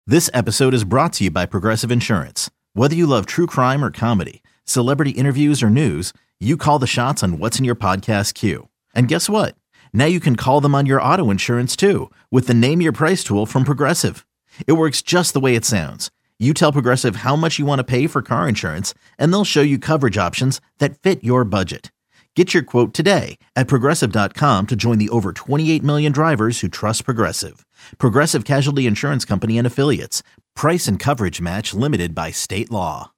This episode is brought to you by Progressive Insurance. Whether you love true crime or comedy, celebrity interviews or news, you call the shots on what's in your podcast queue. And guess what? Now you can call them on your auto insurance too with the Name Your Price tool from Progressive. It works just the way it sounds. You tell Progressive how much you want to pay for car insurance, and they'll show you coverage options that fit your budget. Get your quote today at Progressive.com to join the over 28 million drivers who trust Progressive. Progressive Casualty Insurance Company and Affiliates. Price and coverage match limited by state law.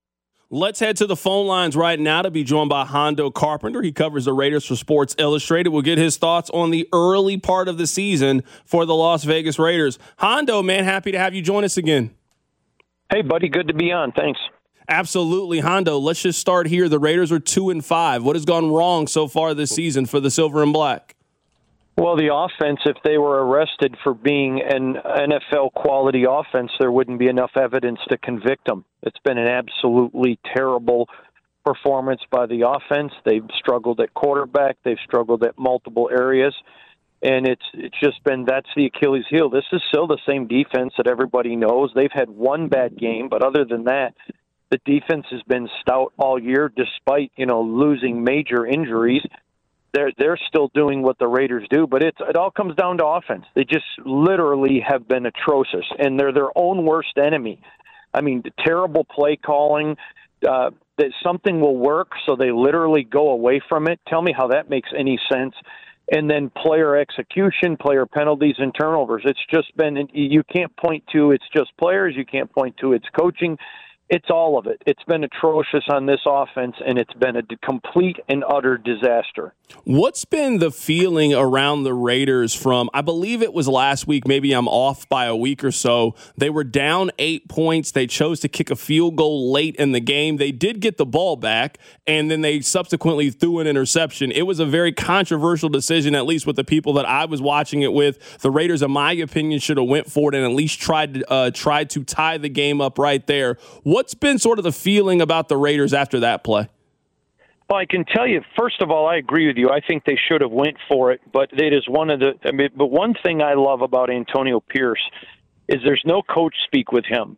Let's head to the phone lines right now to be joined by Hondo Carpenter. He covers the Raiders for Sports Illustrated. We'll get his thoughts on the early part of the season for the Las Vegas Raiders. Hondo, man, happy to have you join us again. Hey, buddy, good to be on. Thanks. Absolutely. Hondo, let's just start here. The Raiders are 2-5. What has gone wrong so far this season for the Silver and Black? Well, the offense, if they were arrested for being an NFL quality offense, there wouldn't be enough evidence to convict them. It's been an absolutely terrible performance by the offense. They've struggled at quarterback. They've struggled at multiple areas. And it's just been, that's the Achilles heel. This is still the same defense that everybody knows. They've had one bad game, but other than that, the defense has been stout all year, despite, losing major injuries. They're still doing what the Raiders do, but it all comes down to offense. They just literally have been atrocious, and they're their own worst enemy. I mean, terrible play calling, that something will work, so they literally go away from it. Tell me how that makes any sense. And then player execution, player penalties, and turnovers. It's just been, you can't point to it's just players, you can't point to it's coaching. It's all of it. It's been atrocious on this offense, and it's been a complete and utter disaster. What's been the feeling around the Raiders from, I believe it was last week, maybe I'm off by a week or so, they were down 8 points. They chose to kick a field goal late in the game. They did get the ball back, and then they subsequently threw an interception. It was a very controversial decision, at least with the people that I was watching it with. The Raiders, in my opinion, should have went for it and at least tried to tie the game up right there. What's been sort of the feeling about the Raiders after that play? Well, I can tell you, first of all, I agree with you. I think they should have went for it, but it is but one thing I love about Antonio Pierce is there's no coach speak with him.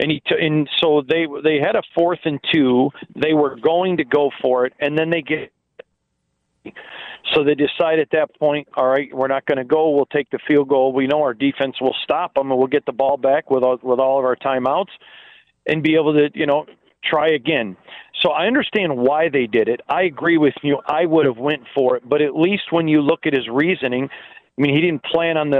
And so they had a 4th and 2. They were going to go for it, and then so they decide at that point, all right, we're not going to go. We'll take the field goal. We know our defense will stop them, and we'll get the ball back with all of our timeouts and be able to, try again. So I understand why they did it. I agree with you. I would have went for it, but at least when you look at his reasoning, I mean, he didn't plan on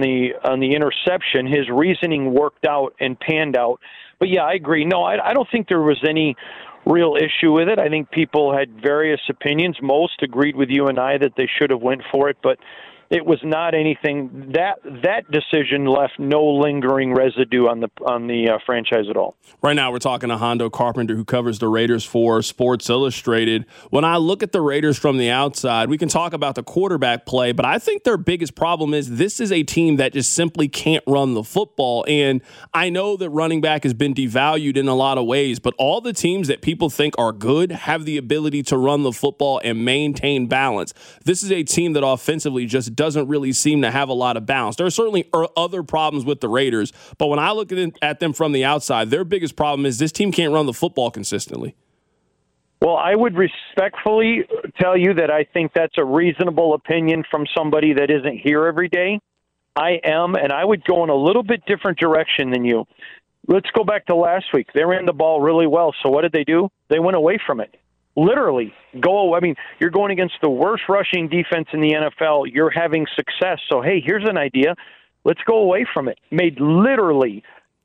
the interception. His reasoning worked out and panned out. But yeah, I agree. No, I don't think there was any real issue with it. I think people had various opinions. Most agreed with you and I that they should have went for it, but it was not anything that decision left no lingering residue on the franchise at all. Right now, we're talking to Hondo Carpenter, who covers the Raiders for Sports Illustrated. When I look at the Raiders from the outside, we can talk about the quarterback play, but I think their biggest problem is this is a team that just simply can't run the football. And I know that running back has been devalued in a lot of ways, but all the teams that people think are good have the ability to run the football and maintain balance. This is a team that offensively just doesn't really seem to have a lot of balance. There are certainly other problems with the Raiders, but when I look at them from the outside, their biggest problem is this team can't run the football consistently. Well, I would respectfully tell you that I think that's a reasonable opinion from somebody that isn't here every day. I am, and I would go in a little bit different direction than you. Let's go back to last week. They ran the ball really well, so what did they do? They went away from it. Literally, you're going against the worst rushing defense in the NFL. You're having success. So, hey, here's an idea. Let's go away from it. Made literally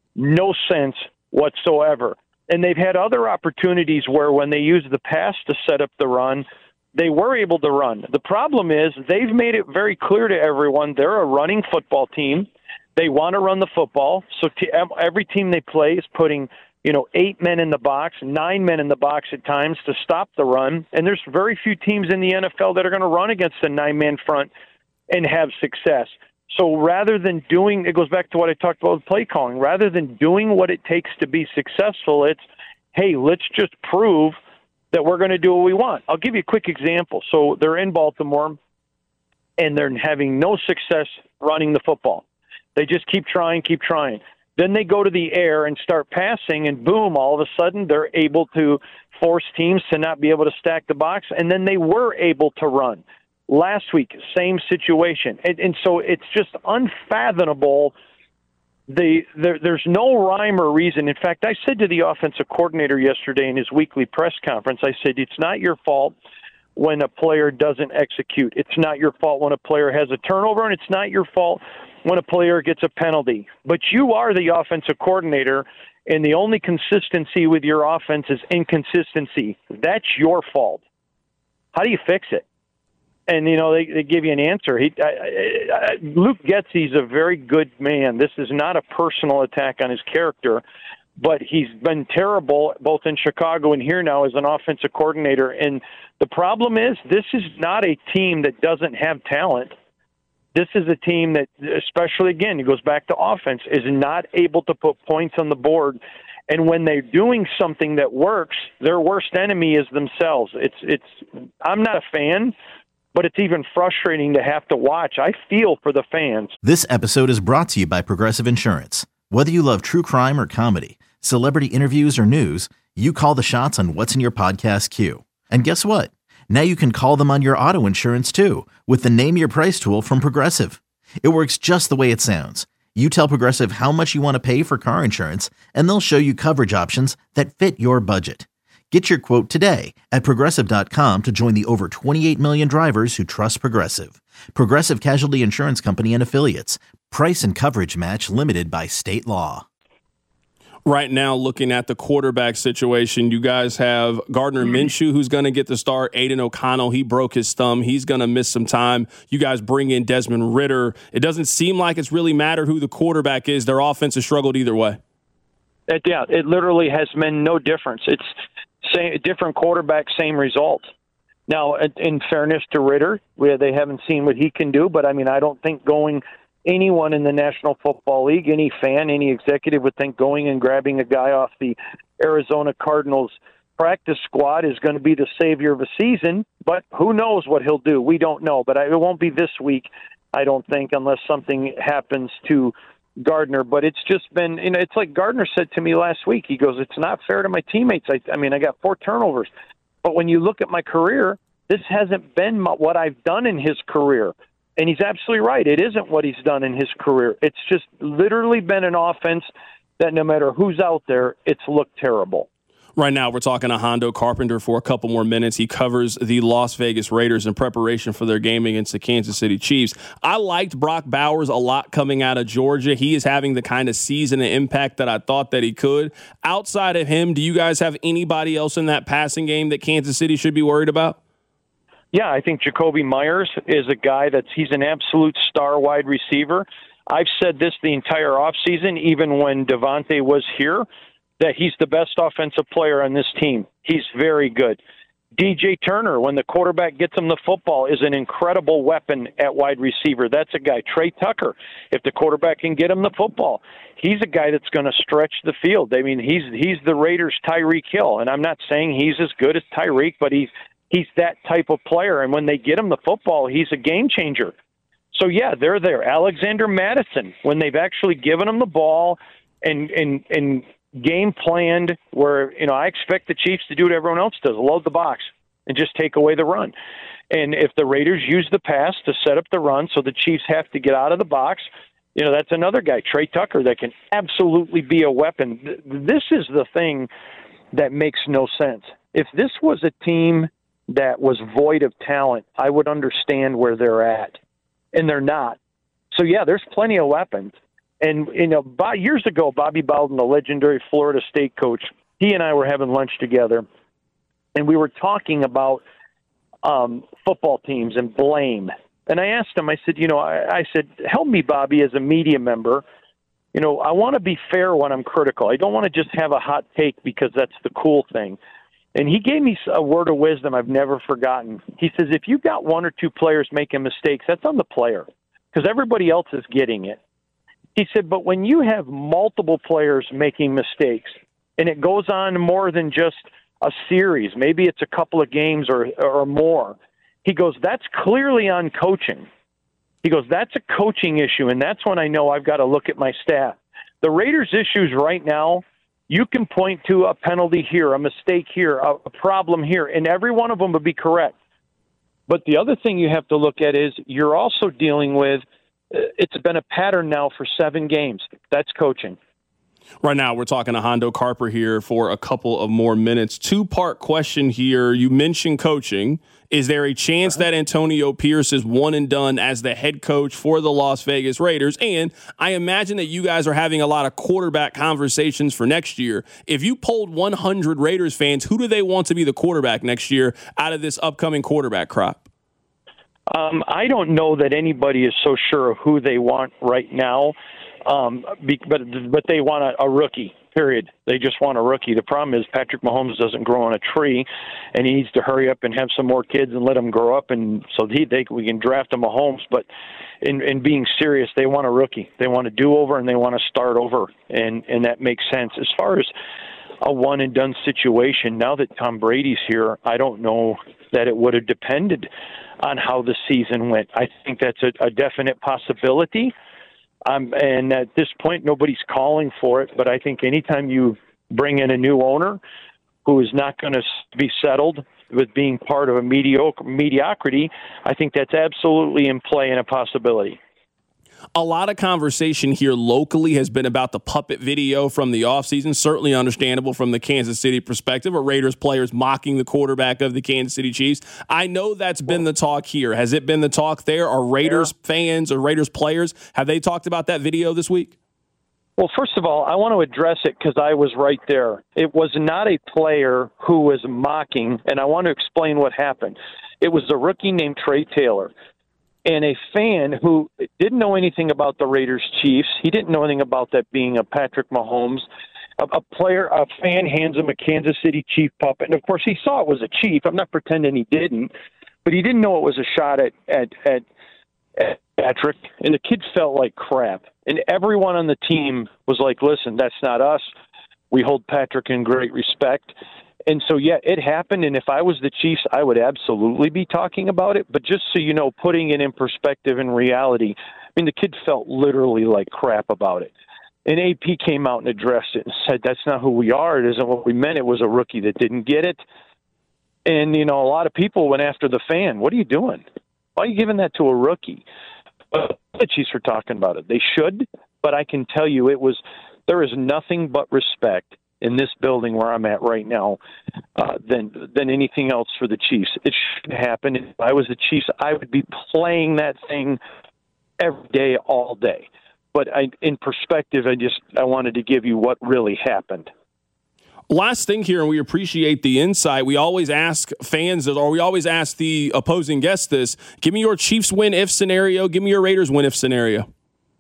no sense whatsoever. And they've had other opportunities where when they used the pass to set up the run, they were able to run. The problem is they've made it very clear to everyone they're a running football team. They want to run the football. So every team they play is putting 8 men in the box, 9 men in the box at times to stop the run. And there's very few teams in the NFL that are going to run against a 9-man front and have success. So rather than doing, it goes back to what I talked about with play calling, rather than doing what it takes to be successful, it's, hey, let's just prove that we're going to do what we want. I'll give you a quick example. So they're in Baltimore, and they're having no success running the football. They just keep trying. Then they go to the air and start passing, and boom, all of a sudden they're able to force teams to not be able to stack the box, and then they were able to run. Last week, same situation. And so it's just unfathomable. There's no rhyme or reason. In fact, I said to the offensive coordinator yesterday in his weekly press conference, I said, it's not your fault when a player doesn't execute. It's not your fault when a player has a turnover, and it's not your fault when a player gets a penalty. But you are the offensive coordinator, and the only consistency with your offense is inconsistency. That's your fault. How do you fix it? And, they give you an answer. Luke Getsey's a very good man. This is not a personal attack on his character, but he's been terrible both in Chicago and here now as an offensive coordinator. And the problem is this is not a team that doesn't have talent. This is a team that, especially, again, it goes back to offense, is not able to put points on the board. And when they're doing something that works, their worst enemy is themselves. I'm not a fan, but it's even frustrating to have to watch. I feel for the fans. This episode is brought to you by Progressive Insurance. Whether you love true crime or comedy, celebrity interviews or news, you call the shots on what's in your podcast queue. And guess what? Now you can call them on your auto insurance too with the Name Your Price tool from Progressive. It works just the way it sounds. You tell Progressive how much you want to pay for car insurance, and they'll show you coverage options that fit your budget. Get your quote today at Progressive.com to join the over 28 million drivers who trust Progressive. Progressive Casualty Insurance Company and Affiliates. Price and coverage match limited by state law. Right now, looking at the quarterback situation, you guys have Gardner Minshew, who's going to get the start. Aiden O'Connell, he broke his thumb. He's going to miss some time. You guys bring in Desmond Ridder. It doesn't seem like it's really mattered who the quarterback is. Their offense has struggled either way. Yeah, it literally has been no difference. It's different quarterback, same result. Now, in fairness to Ridder, they haven't seen what he can do, but, I don't think anyone in the National Football League, any fan, any executive would think going and grabbing a guy off the Arizona Cardinals practice squad is going to be the savior of a season, but who knows what he'll do? We don't know, but it won't be this week, I don't think, unless something happens to Gardner. But it's just been, it's like Gardner said to me last week. He goes, it's not fair to my teammates. I got 4 turnovers. But when you look at my career, this hasn't been what I've done in his career. And he's absolutely right. It isn't what he's done in his career. It's just literally been an offense that no matter who's out there, it's looked terrible. Right now, we're talking to Hondo Carpenter for a couple more minutes. He covers the Las Vegas Raiders in preparation for their game against the Kansas City Chiefs. I liked Brock Bowers a lot coming out of Georgia. He is having the kind of season and impact that I thought that he could. Outside of him, do you guys have anybody else in that passing game that Kansas City should be worried about? Yeah, I think Jacoby Myers is a guy he's an absolute star wide receiver. I've said this the entire offseason, even when Devontae was here, that he's the best offensive player on this team. He's very good. DJ Turner, when the quarterback gets him the football, is an incredible weapon at wide receiver. That's a guy. Trey Tucker, if the quarterback can get him the football, he's a guy that's going to stretch the field. He's the Raiders' Tyreek Hill, and I'm not saying he's as good as Tyreek, but he's that type of player, and when they get him the football, he's a game changer. So, yeah, they're there. Alexander Mattison, when they've actually given him the ball and game planned where, I expect the Chiefs to do what everyone else does, load the box and just take away the run. And if the Raiders use the pass to set up the run so the Chiefs have to get out of the box, that's another guy, Trey Tucker, that can absolutely be a weapon. This is the thing that makes no sense. If this was a team that was void of talent, I would understand where they're at. And they're not. So, yeah, there's plenty of weapons. And, years ago, Bobby Bowden, the legendary Florida State coach, he and I were having lunch together, and we were talking about football teams and blame. And I asked him, I said, I said, help me, Bobby, as a media member. I want to be fair when I'm critical. I don't want to just have a hot take because that's the cool thing. And he gave me a word of wisdom I've never forgotten. He says, if you've got 1 or 2 players making mistakes, that's on the player because everybody else is getting it. He said, but when you have multiple players making mistakes and it goes on more than just a series, maybe it's a couple of games or more, he goes, that's clearly on coaching. He goes, that's a coaching issue, and that's when I know I've got to look at my staff. The Raiders' issues right now, you can point to a penalty here, a mistake here, a problem here, and every one of them would be correct. But the other thing you have to look at is you're also dealing with, it's been a pattern now for 7 games. That's coaching. Right now, we're talking to Hondo Carper here for a couple of more minutes. 2-part question here. You mentioned coaching. Is there a chance that Antonio Pierce is one and done as the head coach for the Las Vegas Raiders? And I imagine that you guys are having a lot of quarterback conversations for next year. If you polled 100 Raiders fans, who do they want to be the quarterback next year out of this upcoming quarterback crop? I don't know that anybody is so sure of who they want right now. But they want a rookie, period. They just want a rookie. The problem is Patrick Mahomes doesn't grow on a tree, and he needs to hurry up and have some more kids and let them grow up, and so we can draft a Mahomes. But in being serious, they want a rookie. They want a do-over, and they want to start over, and that makes sense. As far as a one-and-done situation, now that Tom Brady's here, I don't know that it would have depended on how the season went. I think that's a definite possibility. And at this point, nobody's calling for it. But I think anytime you bring in a new owner who is not going to be settled with being part of a mediocrity, I think that's absolutely in play and a possibility. A lot of conversation here locally has been about the puppet video from the offseason. Certainly understandable from the Kansas City perspective, or Raiders players mocking the quarterback of the Kansas City Chiefs. I know that's been the talk here. Has it been the talk there? Are Raiders fans or Raiders players, have they talked about that video this week? Well, first of all, I want to address it because I was right there. It was not a player who was mocking, and I want to explain what happened. It was a rookie named Trey Taylor. And a fan who didn't know anything about the Raiders Chiefs, he didn't know anything about that being a Patrick Mahomes. A fan hands him a Kansas City Chief puppet. And, of course, he saw it was a Chief. I'm not pretending he didn't. But he didn't know it was a shot at Patrick. And the kid felt like crap. And everyone on the team was like, listen, that's not us. We hold Patrick in great respect. And so, yeah, it happened, and if I was the Chiefs, I would absolutely be talking about it. But just so you know, putting it in perspective and reality, I mean, the kid felt literally like crap about it. And AP came out and addressed it and said, that's not who we are. It isn't what we meant. It was a rookie that didn't get it. And, you know, a lot of people went after the fan. What are you doing? Why are you giving that to a rookie? The Chiefs were talking about it. They should, but I can tell you there is nothing but respect in this building where I'm at right now than anything else for the Chiefs. It should happen. If I was the Chiefs, I would be playing that thing every day, all day. But in perspective, I wanted to give you what really happened. Last thing here, and we appreciate the insight. We always ask fans, or we always ask the opposing guests this. Give me your Chiefs win if scenario. Give me your Raiders win if scenario.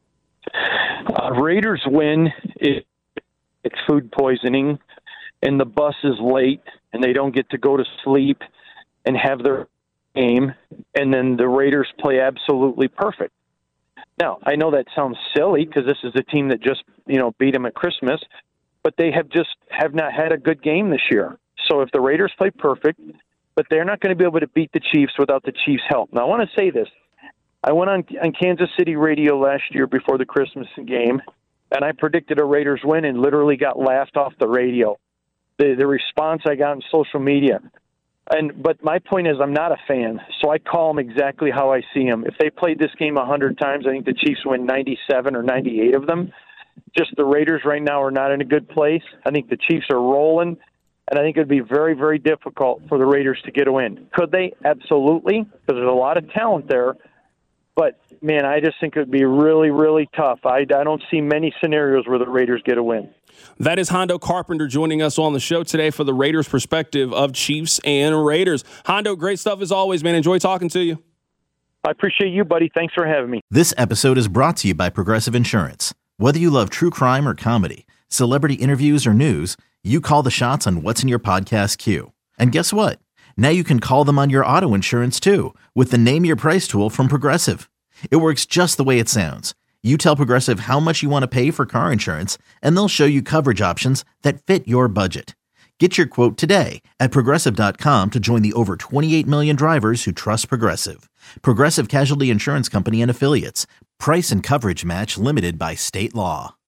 Raiders win if it's food poisoning and the bus is late and they don't get to go to sleep and have their game, and then the Raiders play absolutely perfect. Now, I know that sounds silly because this is a team that just, beat them at Christmas, but they have not had a good game this year. So if the Raiders play perfect, but they're not going to be able to beat the Chiefs without the Chiefs' help. Now, I want to say this. I went on Kansas City radio last year before the Christmas game, and I predicted a Raiders win and literally got laughed off the radio. The response I got on social media. But my point is I'm not a fan, so I call them exactly how I see them. If they played this game 100 times, I think the Chiefs win 97 or 98 of them. Just the Raiders right now are not in a good place. I think the Chiefs are rolling, and I think it would be very, very difficult for the Raiders to get a win. Could they? Absolutely, because there's a lot of talent there. But, man, I just think it would be really, really tough. I don't see many scenarios where the Raiders get a win. That is Hondo Carpenter joining us on the show today for the Raiders' perspective of Chiefs and Raiders. Hondo, great stuff as always, man. Enjoy talking to you. I appreciate you, buddy. Thanks for having me. This episode is brought to you by Progressive Insurance. Whether you love true crime or comedy, celebrity interviews or news, you call the shots on what's in your podcast queue. And guess what? Now you can call them on your auto insurance too with the Name Your Price tool from Progressive. It works just the way it sounds. You tell Progressive how much you want to pay for car insurance, and they'll show you coverage options that fit your budget. Get your quote today at Progressive.com to join the over 28 million drivers who trust Progressive. Progressive Casualty Insurance Company and Affiliates. Price and coverage match limited by state law.